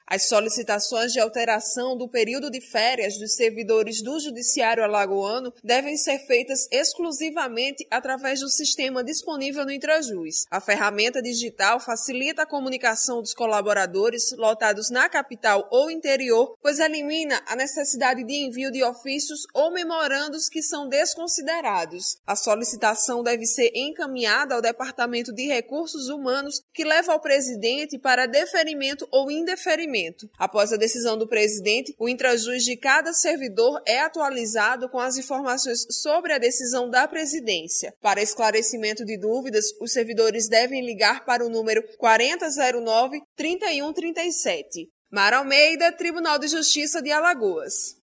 As solicitações de alteração do período de férias dos servidores do Judiciário alagoano devem ser feitas exclusivamente através do sistema disponível no Intrajus. A ferramenta digital facilita a comunicação dos colaboradores lotados na capital ou interior, pois elimina a necessidade de envio de ofícios ou memorandos que são desconsiderados. A solicitação deve ser encaminhada ao Departamento de Recursos Humanos, que leva ao presidente para deferimento ou indeferimento. Após a decisão do presidente, o Intrajus de cada servidor é atualizado com as informações sobre a decisão da presidência. Para esclarecimento de dúvidas, os servidores devem ligar para o número 4009-3137. Mara Almeida, Tribunal de Justiça de Alagoas.